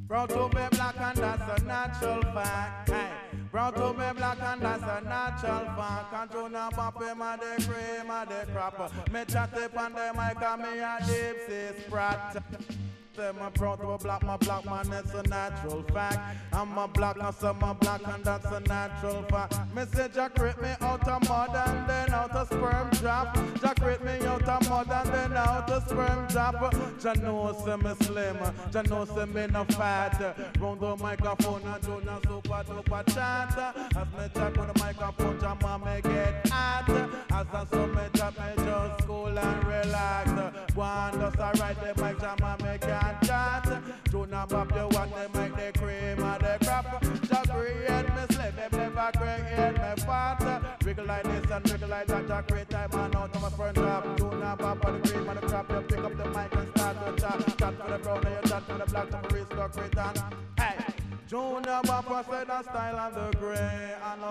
Proud to be black and that's a natural fact. Hey. Proud to be black and that's a natural fact. And to now bump him and the cream and the crap. Me chat up on the mic and me a deep sea sprat. I'm proud to be black, my black man, it's a natural fact. I'm a black, I say I'm black and that's a natural fact. Me say Jack create me out of mud and then out of sperm drop. Jack create me out of mud and then out of sperm drop. Jah know say me slim, Jah know say me no fat. Round the microphone and do no super duper chat. As me chat on the microphone, Jah man me get hot. As I saw me chat, me just cool and relax. One just alright, the mic Jah man me get chat. Do not pop you want to make the cream or the crap. Just create me slave, they never create me fat. Wiggle like this and wiggle like that. Just create time and out of my front job. Do not pop on the cream or the crap. You pick up the mic and start to chat. Chat for the brown and you chat for the black. To the wrist, create and hey. Junior Bapper said the style and the grey.